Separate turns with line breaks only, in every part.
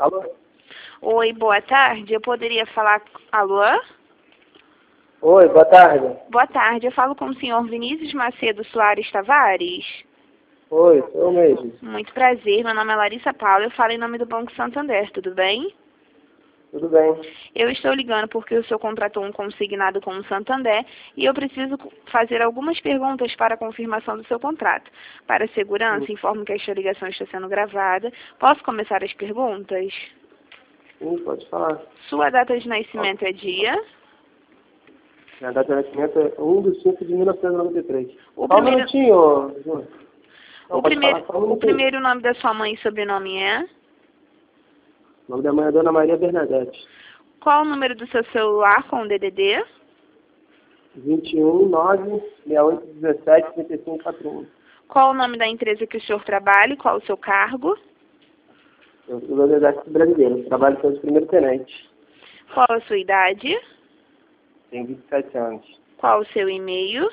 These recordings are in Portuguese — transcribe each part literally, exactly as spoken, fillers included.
Alô?
Oi, boa tarde. Eu poderia falar... Alô?
Oi, boa tarde.
Boa tarde. Eu falo com o senhor Vinícius Macedo Soares Tavares.
Oi, sou eu mesmo.
Muito prazer. Meu nome é Larissa Paula. Eu falo em nome do Banco Santander. Tudo bem?
Tudo bem?
Eu estou ligando porque o senhor contratou um consignado com o Santander e eu preciso fazer algumas perguntas para a confirmação do seu contrato. Para segurança, informo que esta ligação está sendo gravada. Posso começar as perguntas?
Sim, pode falar.
Sua data de nascimento é dia?
Minha data de nascimento é um de cinco de mil novecentos e noventa e três.
O
Só um
primeiro,
minutinho, João. Não,
o
pode
primeiro,
falar, só um
o
minutinho.
primeiro nome da sua mãe e sobrenome é?
O nome da mãe é Dona Maria Bernadette.
Qual o número do seu celular com o D D D?
vinte e um, nove, sessenta e oito, dezessete, trinta e cinco, quarenta e um.
Qual o nome da empresa que o senhor trabalha e qual o seu cargo?
Eu sou do Exército Brasileiro. Trabalho como primeiro tenente.
Qual a sua idade?
Tenho vinte e sete anos.
Qual o seu e-mail?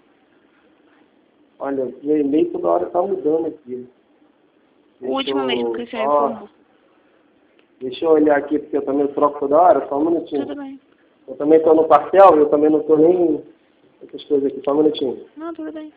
Olha, meu e-mail toda hora tá mudando aqui.
O último
eu-
mesmo que o senhor
ó,
informou.
Deixa eu olhar aqui, porque eu também troco toda hora, só um minutinho.
Tudo bem.
Eu também estou no parcial, eu também não estou nem essas coisas aqui, só um minutinho.
Não, tudo bem.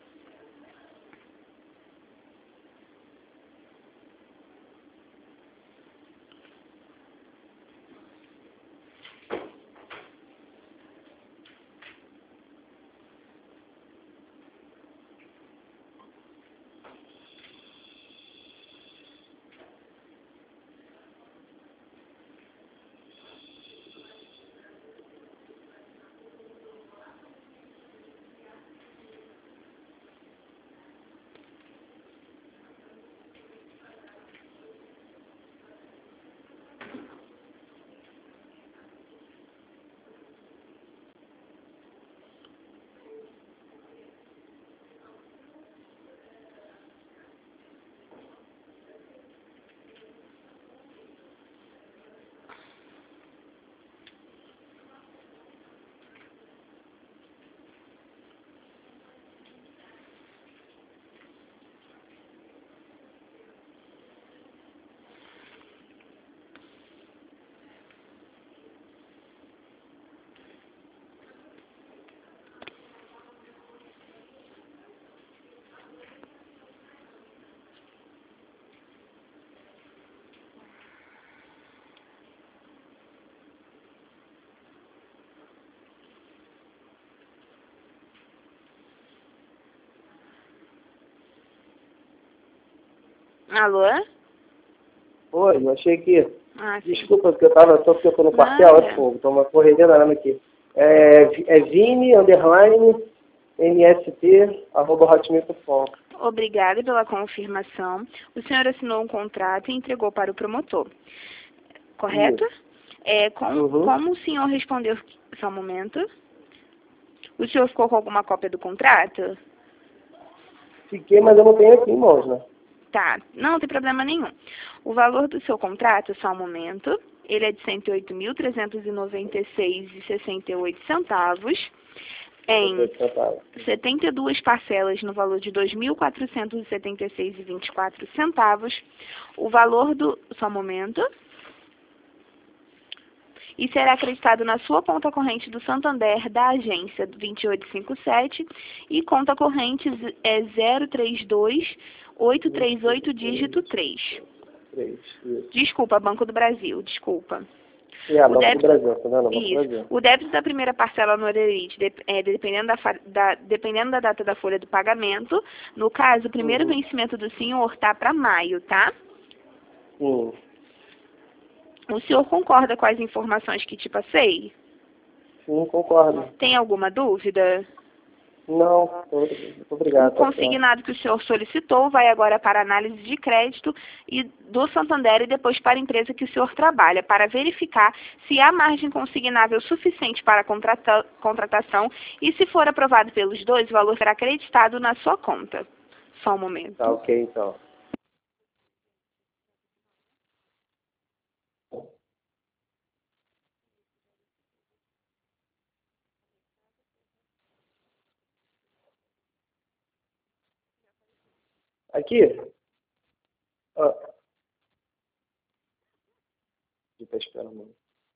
Alô?
Oi, eu achei que...
Ah, sim.
Desculpa, porque eu estava só porque eu estou no parcial,
Nada.
é fogo, estou uma correria danada aqui. É, é Vini, underline, mst, arroba hotmail ponto com.
Obrigada pela confirmação. O senhor assinou um contrato e entregou para o promotor. Correto? É, com,
Uhum.
Como o senhor respondeu... Só um momento. O senhor ficou com alguma cópia do contrato?
Fiquei, mas eu não tenho aqui em mãos, né?
Tá, não tem problema nenhum. O valor do seu contrato, só um momento, ele é de cento e oito mil, trezentos e noventa e seis reais e sessenta e oito centavos, em setenta e duas parcelas no valor de dois mil quatrocentos e setenta e seis reais e vinte e quatro centavos. O valor do... Só um momento. E será acreditado na sua conta corrente do Santander da agência vinte e oito cinquenta e sete e conta corrente é zero três dois oito três oito dígito três.
Três, isso.
Desculpa, Banco do Brasil, desculpa.
É,
O
Banco
débito,
do Brasil, tá vendo? Banco do
isso.
Brasil.
O débito da primeira parcela no Olerite, de, é, dependendo, da, fa- da, dependendo da data da folha do pagamento, no caso, o primeiro
Uhum.
vencimento do senhor está para maio, tá?
Sim.
O senhor concorda com as informações que te passei?
Sim, concordo.
Tem alguma dúvida?
Não, muito obrigado.
O consignado que o senhor solicitou vai agora para análise de crédito e do Santander e depois para a empresa que o senhor trabalha, para verificar se há margem consignável suficiente para a contrata- contratação e, se for aprovado pelos dois, o valor será acreditado na sua conta. Só um momento.
Tá ok, então. Aqui? Ó, De estar esperando.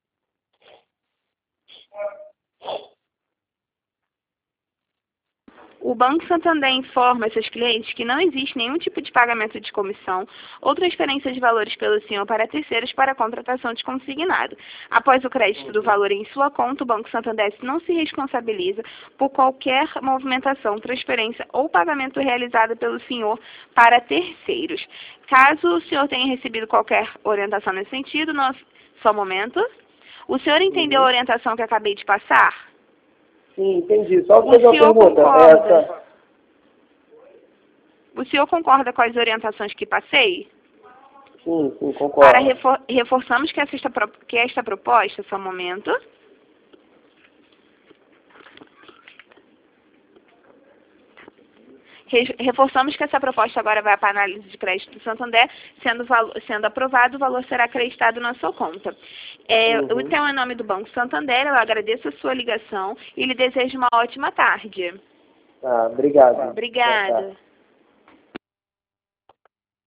O Banco Santander informa seus clientes que não existe nenhum tipo de pagamento de comissão ou transferência de valores pelo senhor para terceiros para a contratação de consignado. Após o crédito do valor em sua conta, o Banco Santander não se responsabiliza por qualquer movimentação, transferência ou pagamento realizado pelo senhor para terceiros. Caso o senhor tenha recebido qualquer orientação nesse sentido, nós... só um momento. O senhor entendeu a orientação que acabei de passar?
Sim, entendi. Só
O
fazer uma
senhor
pergunta.
concorda?
Essa...
O senhor concorda com as orientações que passei?
Sim, sim, concordo.
Para refor reforçamos que esta, que esta proposta, só um momento. Re reforçamos que essa proposta agora vai para a análise de crédito do Santander, sendo, sendo aprovado, o valor será acreditado na sua conta. É, uhum. Então, em nome do Banco Santander, eu agradeço a sua ligação e lhe desejo uma ótima tarde.
Tá, obrigado.
Obrigada.